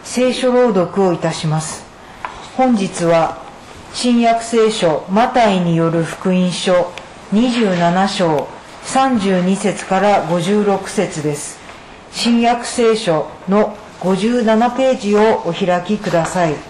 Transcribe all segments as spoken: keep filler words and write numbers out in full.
聖書朗読をいたします。本日は新約聖書マタイによる福音書にじゅうなな章さんじゅうに節からごじゅうろく節です。新約聖書のごじゅうななページをお開きください。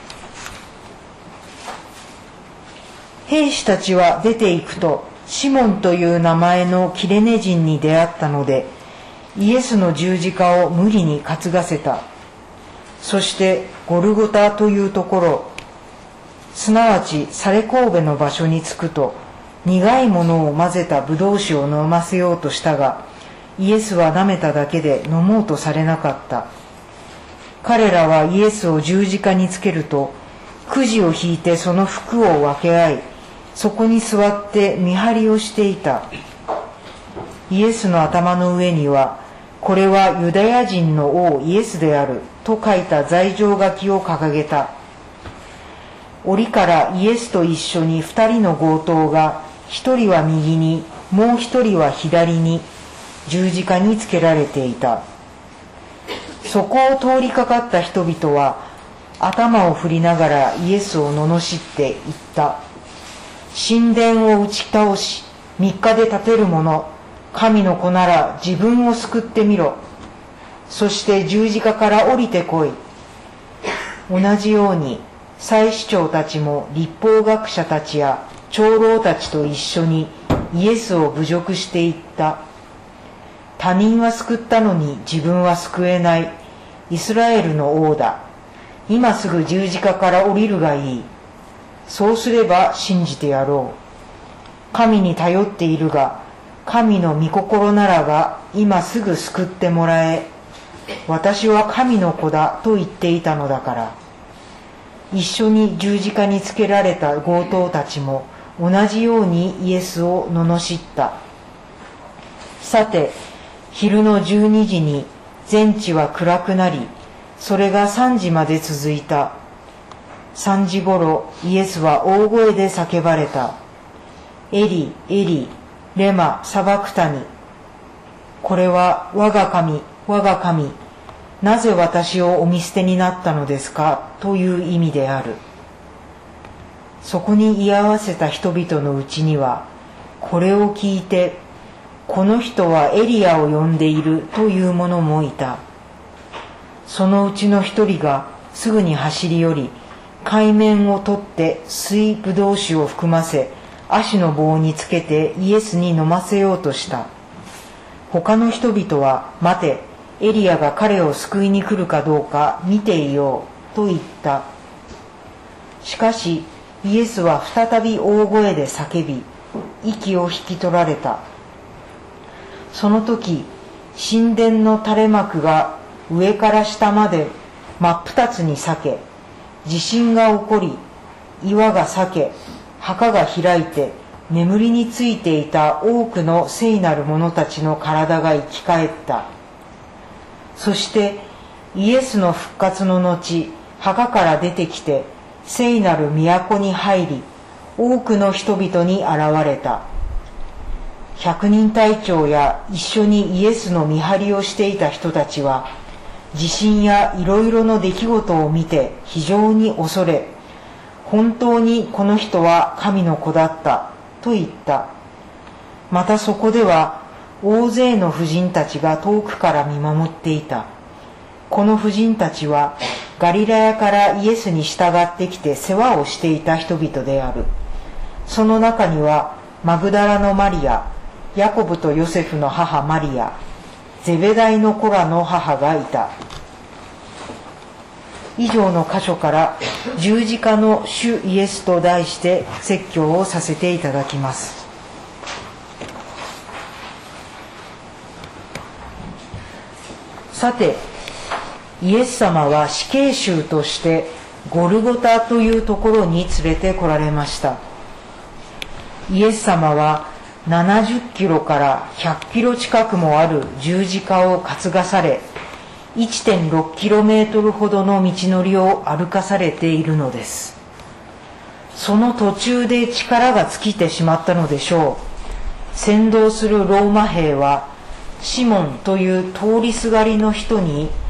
兵士たちは出て行くと、シモンという名前のキレネ人に出会ったので、イエスの十字架を無理に担がせた。そしてゴルゴタというところ、すなわちサレ神戸の場所に着くと、苦いものを混ぜたブドウ酒を飲ませようとしたが、イエスは舐めただけで飲もうとされなかった。彼らはイエスを十字架につけると、くじを引いてその服を分け合い、そこに座って見張りをしていた。イエスの頭の上には、これはユダヤ人の王イエスであると書いた罪状書きを掲げた。檻からイエスと一緒に二人の強盗が、一人は右に、もう一人は左に十字架につけられていた。そこを通りかかった人々は頭を振りながらイエスを罵って言った。神殿を打ち倒し、三日で建てる者、神の子なら自分を救ってみろ。そして十字架から降りてこい。同じように祭司長たちも律法学者たちや長老たちと一緒にイエスを侮辱していった。他人は救ったのに自分は救えない。イスラエルの王だ。今すぐ十字架から降りるがいい。そうすれば信じてやろう。神に頼っているが、神の御心ならば今すぐ救ってもらえ。私は神の子だと言っていたのだから。一緒に十字架につけられた強盗たちも同じようにイエスを罵った。さて、昼のじゅうにじに全地は暗くなり、それがさんじまで続いた。さんじごろ、イエスは大声で叫ばれた。エリ、エリ、レマ、サバクタニ。これは我が神、我が神、なぜ私をお見捨てになったのですかという意味である。そこに居合わせた人々のうちには、これを聞いて、この人はエリアを呼んでいるという者もいた。そのうちの一人がすぐに走り寄り、海面を取って水ぶどう酒を含ませ、足の棒につけてイエスに飲ませようとした。他の人々は、待て、エリアが彼を救いに来るかどうか見ていようと言った。しかしイエスは再び大声で叫び、息を引き取られた。その時、神殿の垂れ幕が上から下まで真っ二つに裂け、地震が起こり、岩が裂け、墓が開いて、眠りについていた多くの聖なる者たちの体が生き返った。そしてイエスの復活の後、墓から出てきて、聖なる都に入り、多くの人々に現れた。百人隊長や一緒にイエスの見張りをしていた人たちは、地震やいろいろの出来事を見て非常に恐れ、本当にこの人は神の子だったと言った。またそこでは大勢の婦人たちが遠くから見守っていた。この婦人たちはガリラヤからイエスに従ってきて世話をしていた人々である。その中にはマグダラのマリア、ヤコブとヨセフの母マリア、ゼベダイの子らの母がいた。以上の箇所から十字架の主イエスと題して説教をさせていただきます。さて、イエス様は死刑囚としてゴルゴタというところに連れて来られました。イエス様はななじゅっキロからひゃっキロ近くもある十字架を担がされ、いってんろくキロメートルほどの道のりを歩かされているのです。その途中で力が尽きてしまったのでしょう。先導するローマ兵はシモンという通りすがりの人に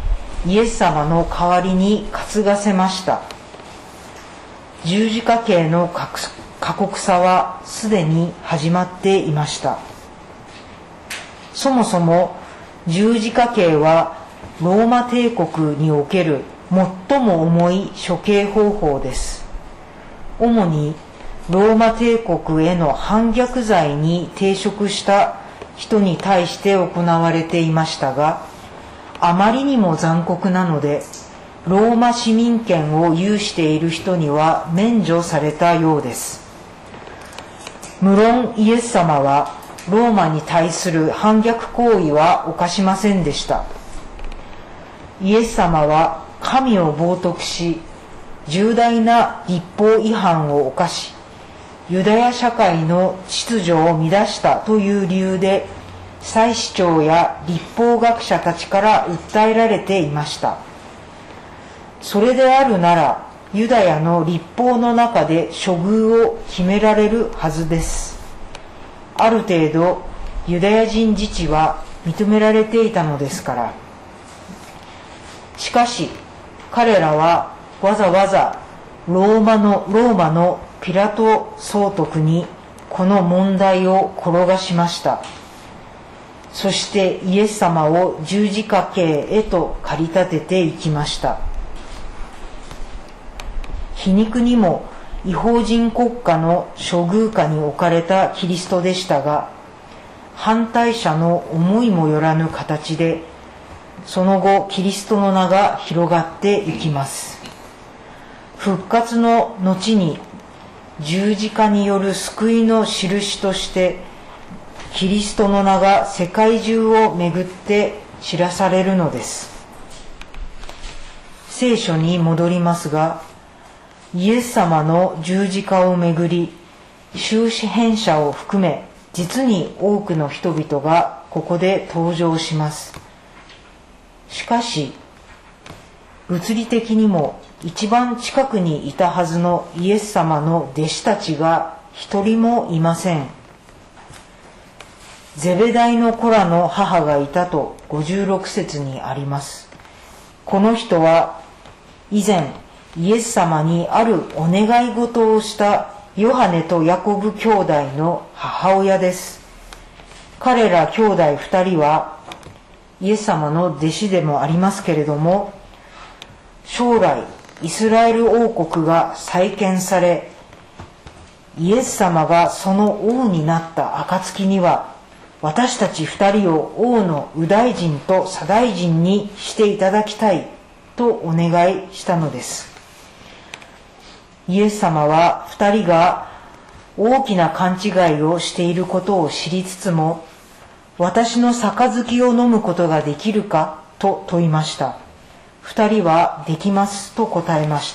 イエス様の代わりに担がせました。十字架刑の過酷さはすでに始まっていました。そもそも十字架刑はローマ帝国における最も重い処刑方法です。主にローマ帝国への反逆罪に抵触した人に対して行われていましたが、あまりにも残酷なので、ローマ市民権を有している人には免除されたようです。無論イエス様はローマに対する反逆行為は犯しませんでした。イエス様は神を冒涜し、重大な律法違反を犯し、ユダヤ社会の秩序を乱したという理由で、祭司長や律法学者たちから訴えられていました。それであるなら、ユダヤの律法の中で処遇を決められるはずです。ある程度、ユダヤ人自治は認められていたのですから。しかし、彼らはわざわざローマの、ローマのピラト総督にこの問題を転がしました。そしてイエス様を十字架刑へと駆り立てていきました。皮肉にも異邦人国家の処遇下に置かれたキリストでしたが、反対者の思いもよらぬ形で、その後キリストの名が広がっていきます。復活の後に十字架による救いの印として、キリストの名が世界中を巡って知らされるのです。聖書に戻りますが、イエス様の十字架をめぐり、終止編者を含め実に多くの人々がここで登場します。しかし、物理的にも一番近くにいたはずのイエス様の弟子たちが一人もいません。ゼベダイの子らの母がいたとごじゅうろく節にあります。この人は以前イエス様にあるお願い事をしたヨハネとヤコブ兄弟の母親です。彼ら兄弟二人はイエス様の弟子でもありますけれども、将来イスラエル王国が再建され、イエス様がその王になった暁には、私たち二人を王の右大臣と左大臣にしていただきたいとお願いしたのです。イエス様は二人が大きな勘違いをしていることを知りつつも、私の杯を飲むことができるかと問いました。二人はできますと答えました。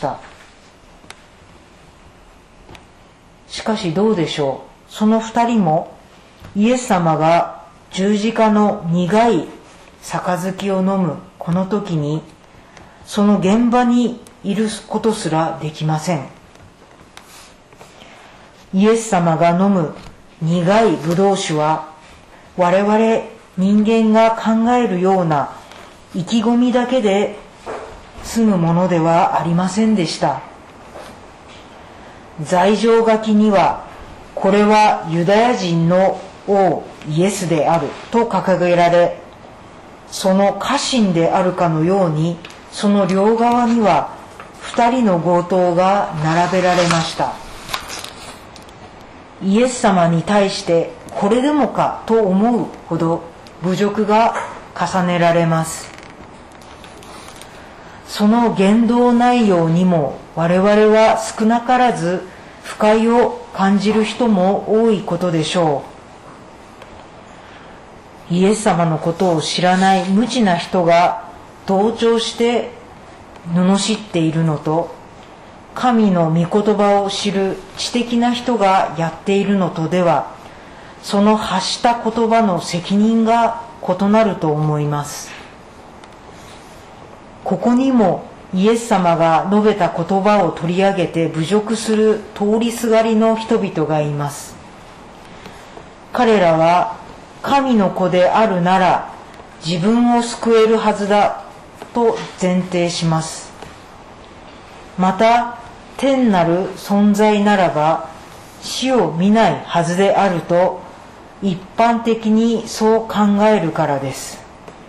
しかしどうでしょう。その二人もイエス様が十字架の苦い杯を飲むこの時に、その現場にいることすらできません。イエス様が飲む苦いブドウ酒は、我々人間が考えるような意気込みだけで済むものではありませんでした。罪状書きには、これはユダヤ人の王イエスであると掲げられ、その家臣であるかのように、その両側には二人の強盗が並べられました。イエス様に対してこれでもかと思うほど侮辱が重ねられます。その言動内容にも我々は少なからず不快を感じる人も多いことでしょう。イエス様のことを知らない無知な人が同調して罵っているのと、神の御言葉を知る知的な人がやっているのとでは、その発した言葉の責任が異なると思います。ここにもイエス様が述べた言葉を取り上げて侮辱する通りすがりの人々がいます。彼らは神の子であるなら自分を救えるはずだと前提します。また天なる存在ならば死を見ないはずであると一般的にそう考えるからです。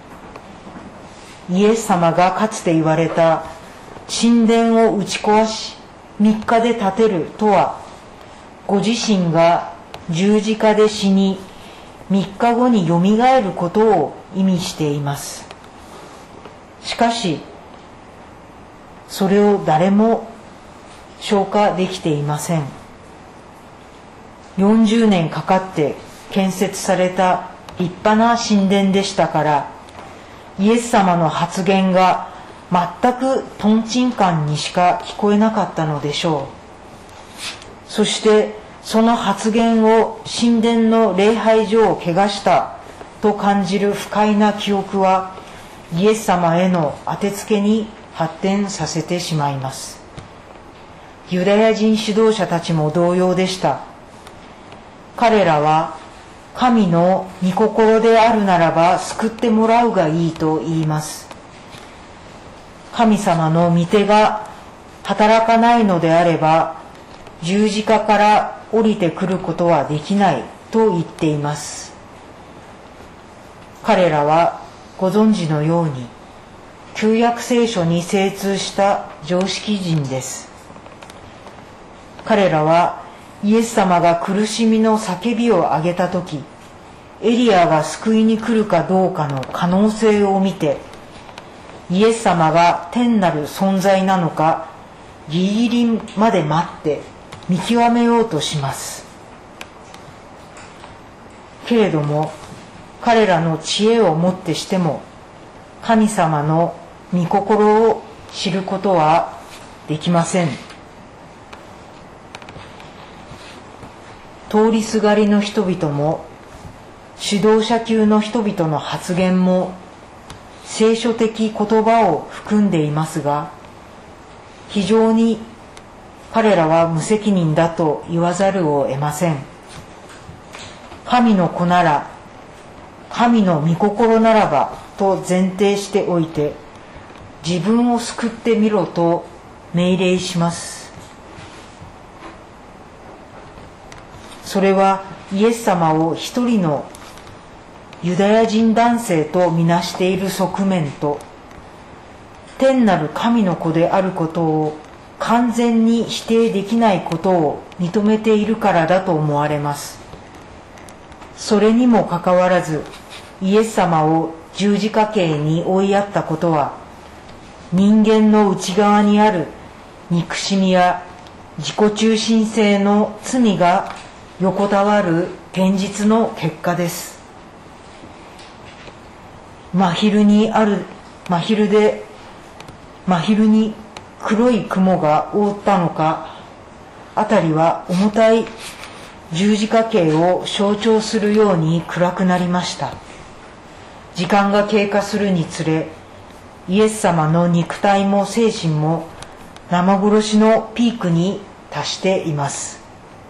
イエス様がかつて言われた神殿を打ち壊しみっかで建てるとは、ご自身が十字架で死にみっかごによみがえることを意味しています。しかしそれを誰も消化できていません。よんじゅうねんかかって建設された立派な神殿でしたから、イエス様の発言が全くとんちんかんにしか聞こえなかったのでしょう。そしてその発言を神殿の礼拝所を汚したと感じる不快な記憶はイエス様への当てつけに発展させてしまいます。ユダヤ人指導者たちも同様でした。彼らは神の御心であるならば救ってもらうがいいと言います。神様の御手が働かないのであれば十字架から降りてくることはできないと言っています。彼らはご存知のように旧約聖書に精通した常識人です。彼らはイエス様が苦しみの叫びを上げたとき、エリアが救いに来るかどうかの可能性を見て、イエス様が天なる存在なのかギリギリまで待って見極めようとします。けれども彼らの知恵をもってしても神様の御心を知ることはできません。通りすがりの人々も指導者級の人々の発言も聖書的言葉を含んでいますが、非常に彼らは無責任だと言わざるを得ません。神の子なら、神の御心ならばと前提しておいて、自分を救ってみろと命令します。それはイエス様を一人のユダヤ人男性とみなしている側面と、天なる神の子であることを完全に否定できないことを認めているからだと思われます。それにもかかわらずイエス様を十字架刑に追いやったことは、人間の内側にある憎しみや自己中心性の罪が横たわる現実の結果です。真昼にある真昼で真昼に黒い雲が覆ったのか、辺りは重たい十字架刑を象徴するように暗くなりました。時間が経過するにつれ、イエス様の肉体も精神も生殺しのピークに達しています。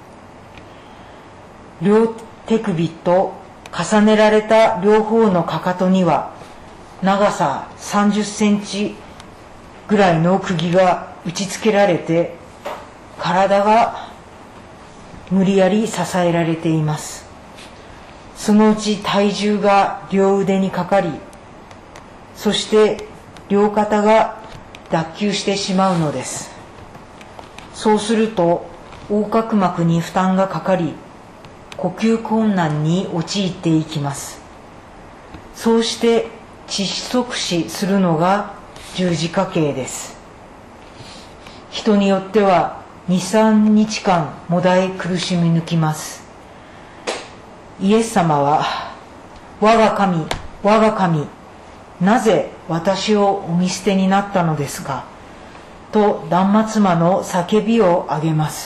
両手首と重ねられた両方のかかとには長ささんじゅっセンチぐらいの釘が打ち付けられて、体が無理やり支えられています。そのうち体重が両腕にかかり、そして両肩が脱臼してしまうのです。そうすると横隔膜に負担がかかり、呼吸困難に陥っていきます。そうして窒息死するのが十字架刑です。人によってはに、さんにちかんもだえ苦しみ抜きます。イエス様は、我が神、我が神、なぜ私をお見捨てになったのですかと断末魔の叫びを上げます。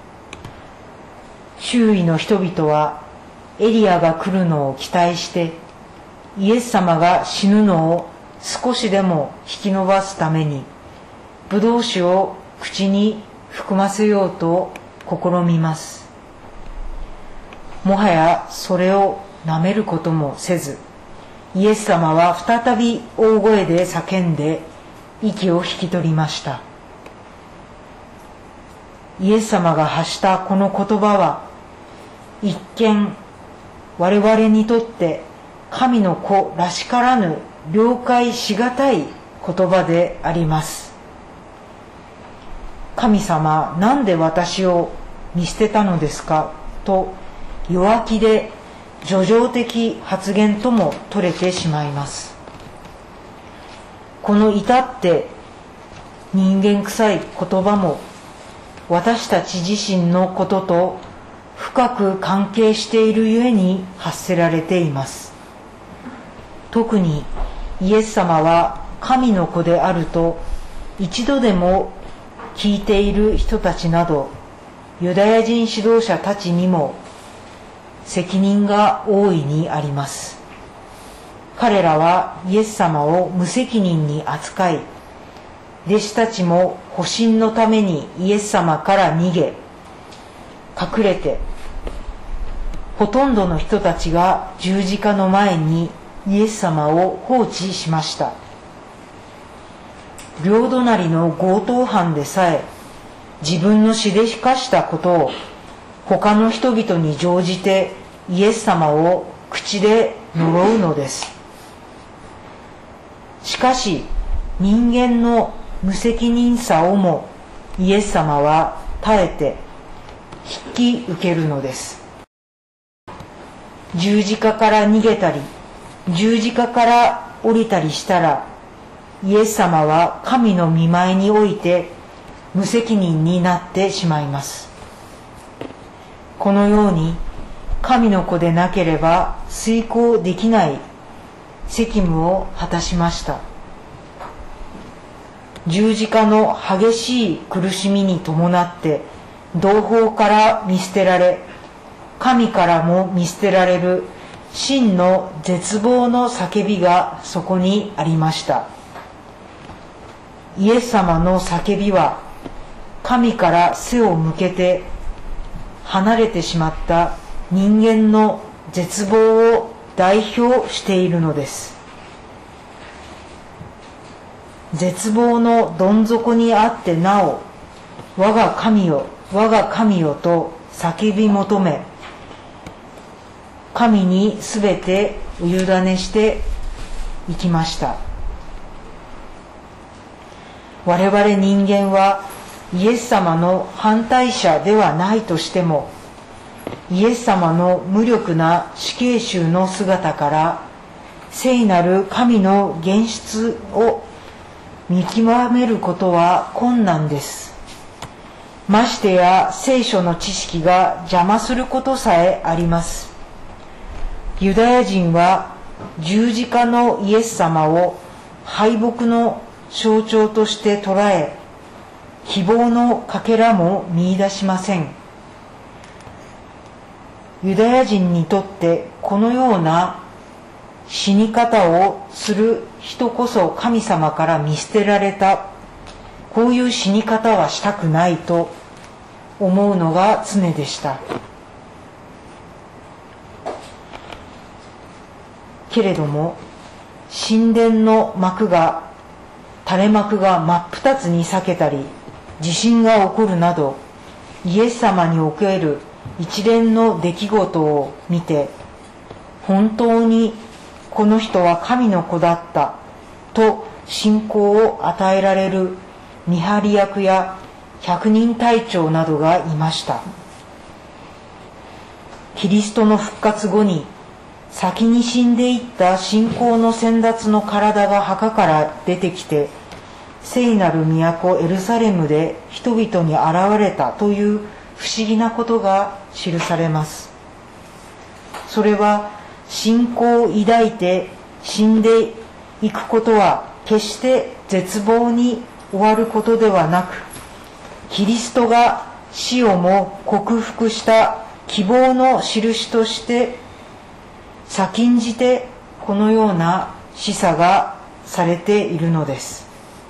周囲の人々はエリアが来るのを期待して、イエス様が死ぬのを少しでも引き延ばすためにブドウ酒を口に含ませようと試みます。もはやそれを舐めることもせず、 イエス様は再び大声で叫んで息を引き取りました。イエス様が発したこの言葉は、一見我々にとって神の子らしからぬ了解しがたい言葉であります。神様、なんで私を見捨てたのですかと弱気で叙情的発言とも取れてしまいます。この至って人間臭い言葉も私たち自身のことと深く関係しているゆえに発せられています。特にイエス様は神の子であると一度でも聞いている人たちなどユダヤ人指導者たちにも責任が大いにあります。彼らはイエス様を無責任に扱い、弟子たちも保身のためにイエス様から逃げ隠れて、ほとんどの人たちが十字架の前にイエス様を放置しました。両隣の強盗犯でさえ自分のしでかしたことを他の人々に乗じてイエス様を口で呪うのです。しかし人間の無責任さをもイエス様は耐えて引き受けるのです。十字架から逃げたり十字架から降りたりしたら、イエス様は神の御前において無責任になってしまいます。このように神の子でなければ遂行できない責務を果たしました。十字架の激しい苦しみに伴って同胞から見捨てられ、神からも見捨てられる真の絶望の叫びがそこにありました。イエス様の叫びは神から背を向けて離れてしまった人間の絶望を代表しているのです。絶望のどん底にあってなお、我が神よ、我が神よと叫び求め、神にすべてお委ねしていきました。我々人間はイエス様の反対者ではないとしても、イエス様の無力な死刑囚の姿から聖なる神の現実を見極めることは困難です。ましてや聖書の知識が邪魔することさえあります。ユダヤ人は十字架のイエス様を敗北の象徴として捉え、希望のかけらも見出しません。ユダヤ人にとってこのような死に方をする人こそ神様から見捨てられた、こういう死に方はしたくないと思うのが常でした。けれども神殿の幕が垂れ幕が真っ二つに裂けたり地震が起こるなど、イエス様における一連の出来事を見て、本当にこの人は神の子だったと信仰を与えられる見張り役や百人隊長などがいました。キリストの復活後に先に死んでいった信仰の先達の体が墓から出てきて、聖なる都エルサレムで人々に現れたという不思議なことが記されます。それは信仰を抱いて死んでいくことは決して絶望に終わることではなく、キリストが死をも克服した希望の印として先んじてこのような示唆がされているのです。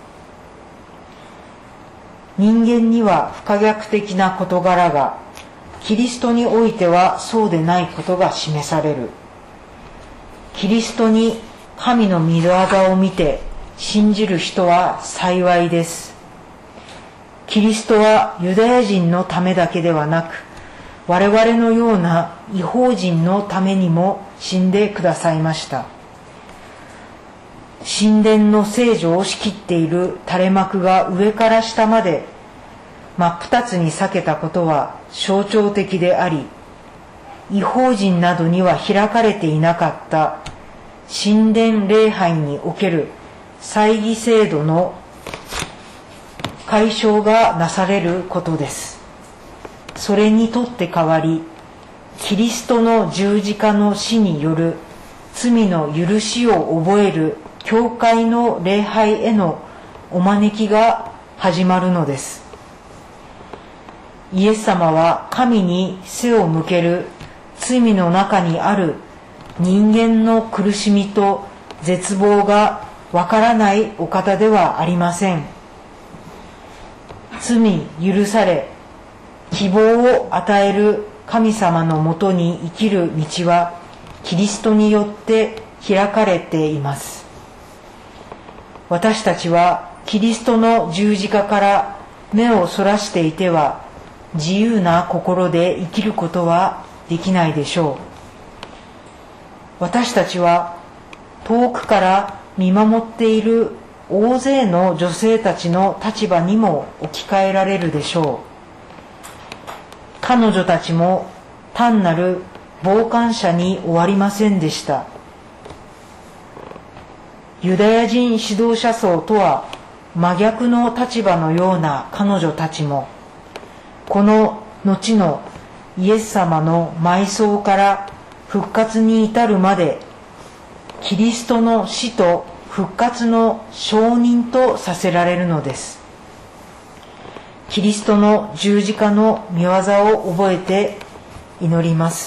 人間には不可逆的な事柄が、キリストにおいてはそうでないことが示される。キリストに神の御業を見て信じる人は幸いです。キリストはユダヤ人のためだけではなく、我々のような異邦人のためにも死んでくださいました。神殿の聖女を仕切っている垂れ幕が上から下まで真っ二つに裂けたことは象徴的であり、異邦人などには開かれていなかった神殿礼拝における祭儀制度の解消がなされることです。それにとって代わり、キリストの十字架の死による罪の許しを覚える教会の礼拝へのお招きが始まるのです。イエス様は神に背を向ける罪の中にある人間の苦しみと絶望がわからないお方ではありません。罪許され希望を与える神様のもとに生きる道はキリストによって開かれています。私たちはキリストの十字架から目をそらしていては自由な心で生きることはできないでしょう。私たちは遠くから見守っている大勢の女性たちの立場にも置き換えられるでしょう。彼女たちも単なる傍観者に終わりませんでした。ユダヤ人指導者層とは真逆の立場のような彼女たちも、この後のイエス様の埋葬から復活に至るまで、キリストの死と復活の証人とさせられるのです。キリストの十字架の御業を覚えて祈ります。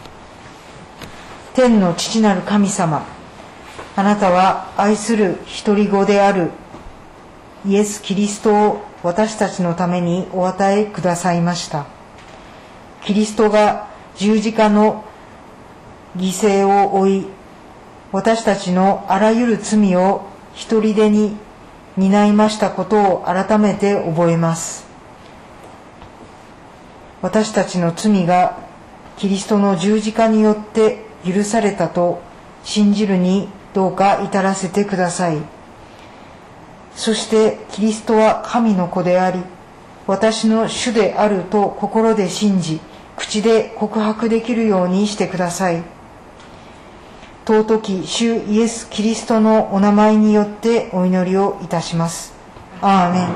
天の父なる神様、あなたは愛する一人子であるイエス・キリストを私たちのためにお与えくださいました。キリストが十字架の犠牲を負い、私たちのあらゆる罪を一人でに担いましたことを改めて覚えます。私たちの罪がキリストの十字架によって許されたと信じるにどうか至らせてください。そしてキリストは神の子であり、私の主であると心で信じ、口で告白できるようにしてください。尊き主イエス・キリストのお名前によってお祈りをいたします。アーメン。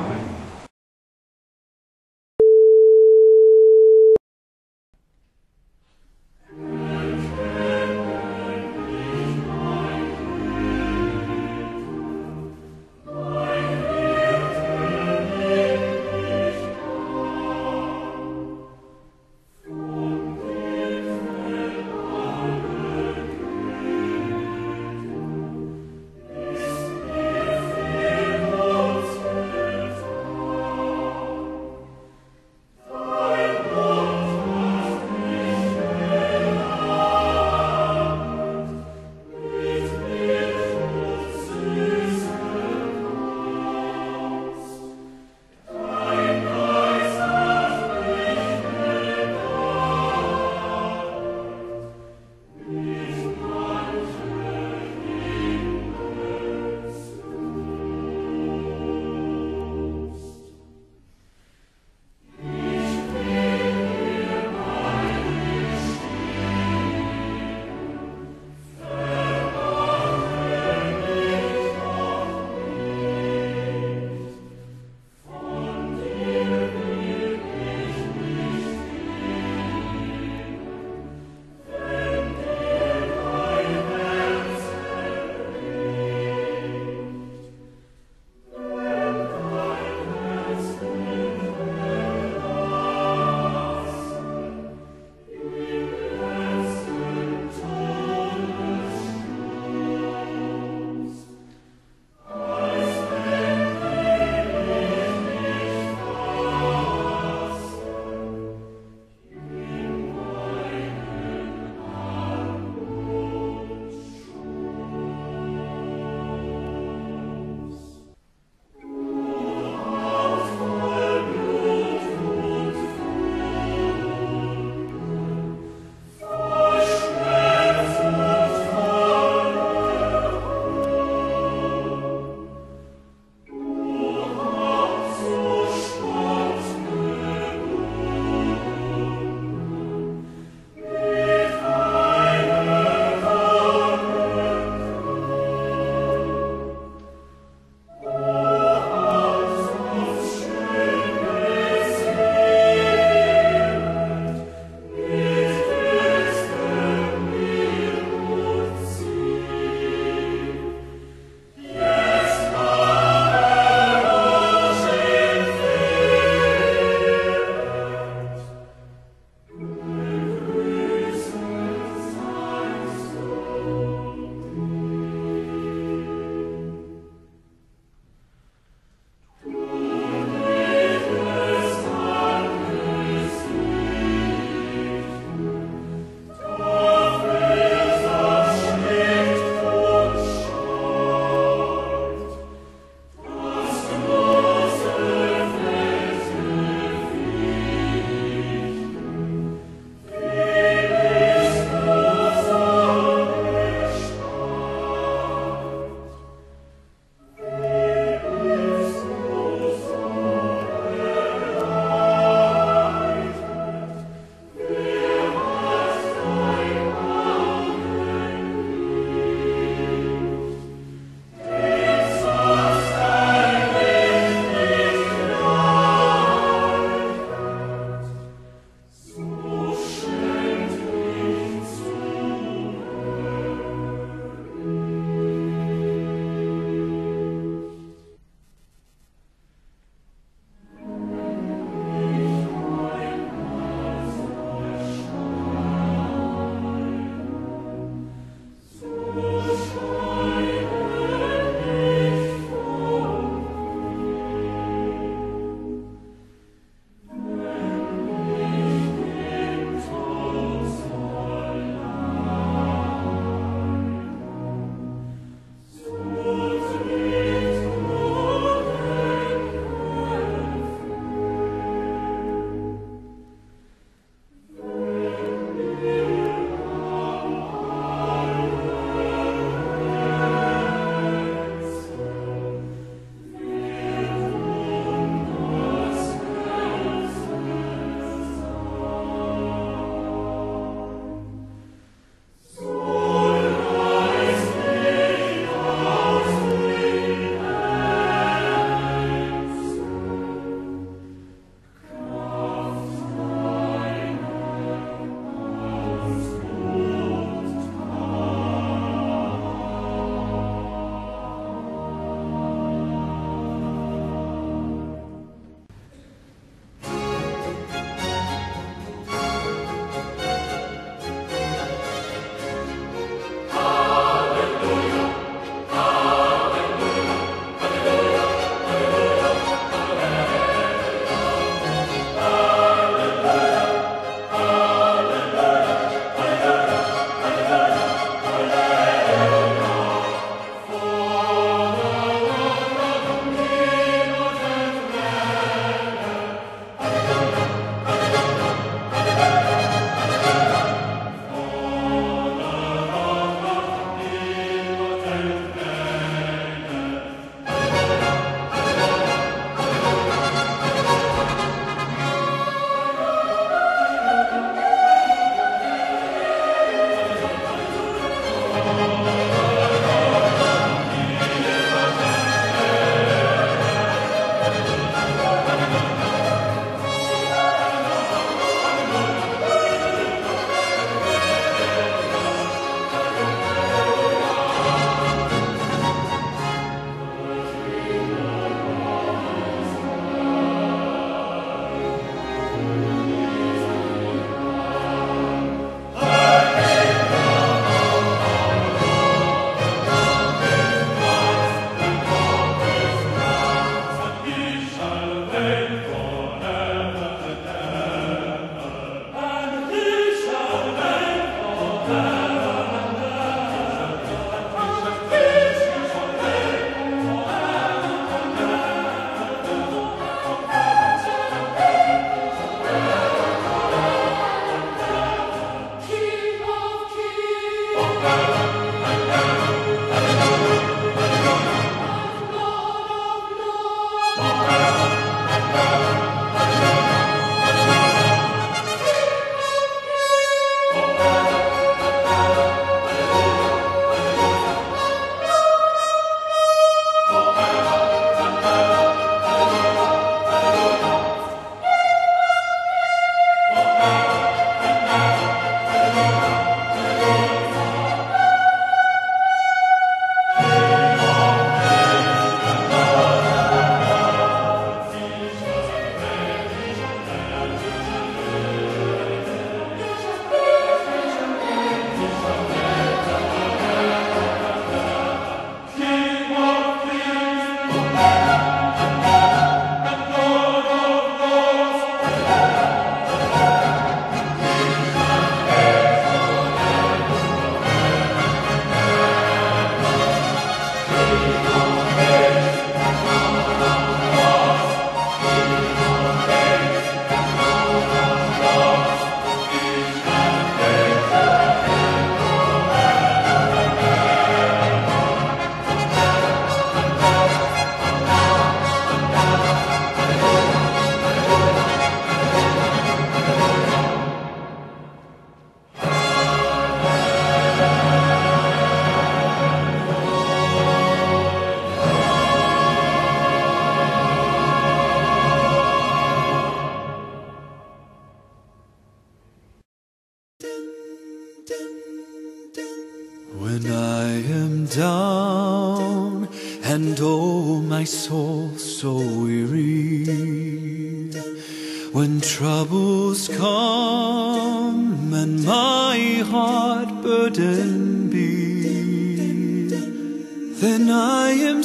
down, and oh, my soul so weary. When troubles come and my heart burden be, then I am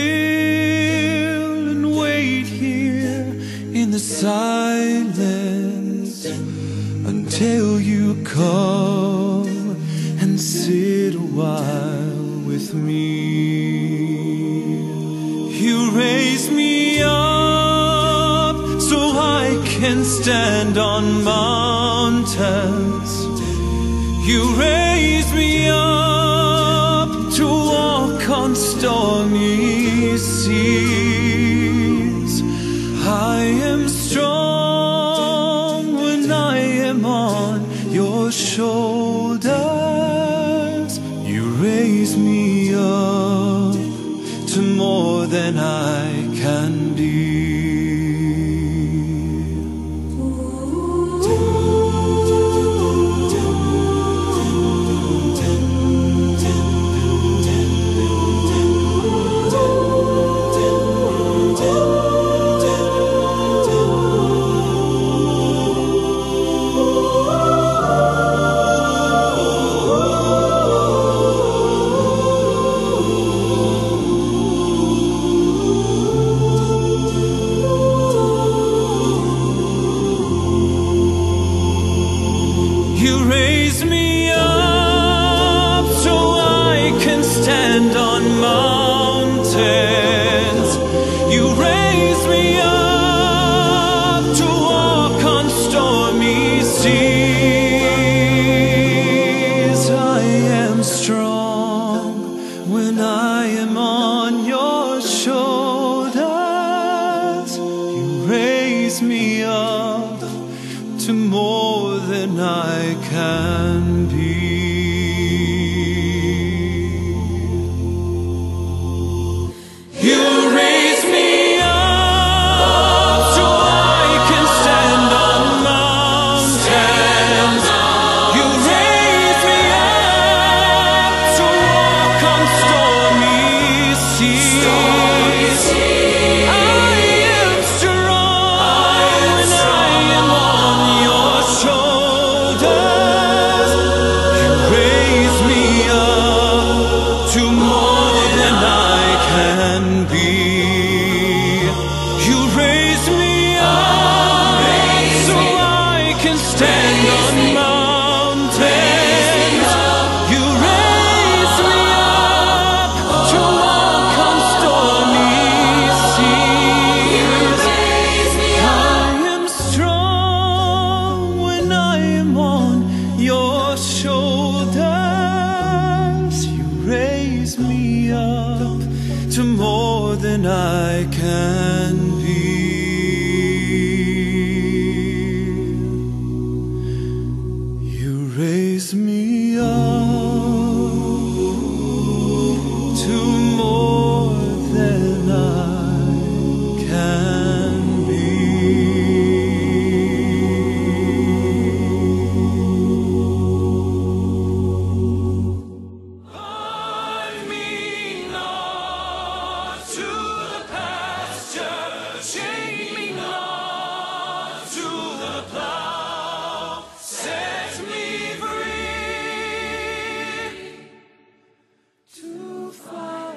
still and wait here in the silence until you come and sit a while with me. You raise me up so I can stand on mountains. You raise me up to walk on stormy seas. I am strong when I am on your shoulders. You raise me up to more than I can be. You raise me up so I can stand on mountains. You raise me up to walk on stormy seas. I am strong when I am on your shoulders. You raise me up to more than I can be. You raise me up so I can stand on mountains. You raise me up to walk on stormy seas. I am strong when I am on your shoulders. You raise me up to more than I can be. You raise me up so I can stand on mountains. You raise me up to walk on stormy seas. I am strong when I am on your shoulders. You raise me up to more than I can be. You raise me up to more than I can be. Bind me not to the pasture, chain me not to the plow. Set me free to follow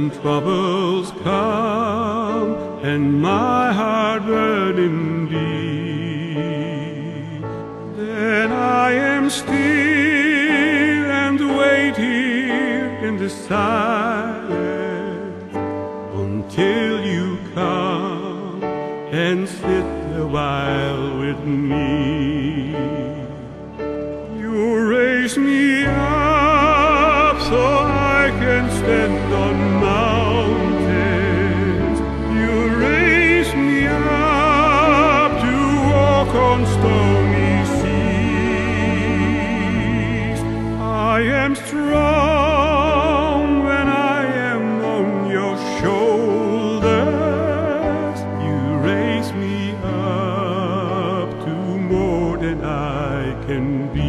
when troubles come and my heart burden be, then I am still and wait here in the silence until you come and sit a while with me. You raise me up so I can stand on mountains. You raise me up to walk on stony seas. I am strong when I am on your shoulders. You raise me up to more than I can be.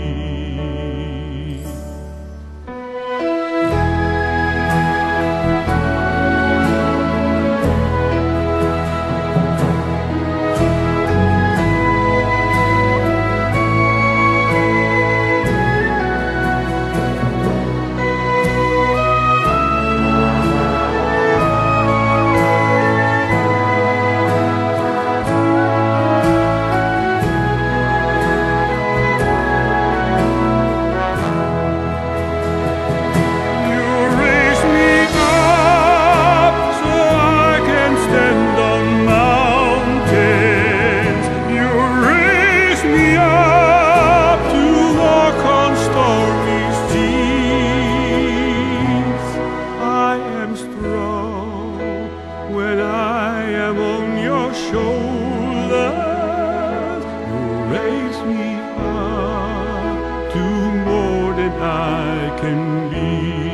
When I am on your shoulders, you raise me up to more than I can be.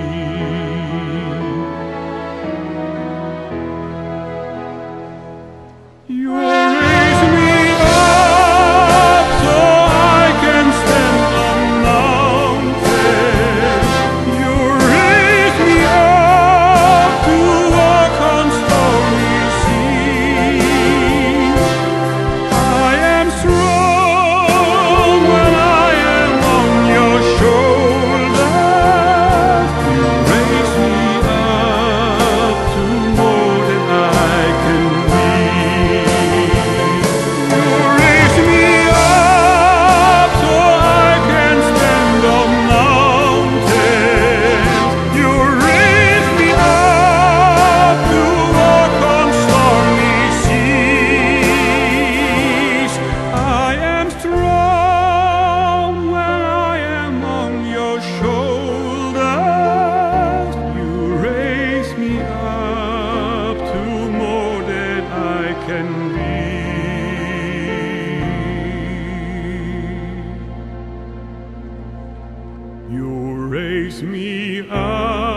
You raise me up so I can stand on mountains. You raise me up to walk on stony seas. I am strong when I am on your shoulders. You raise me up to more than I can be. You raise me up so I can stand on mountains. You raise me up to walk on stormy seas. I am strong when I am on your shoulders. You raise me up to more than I can be. You raise me up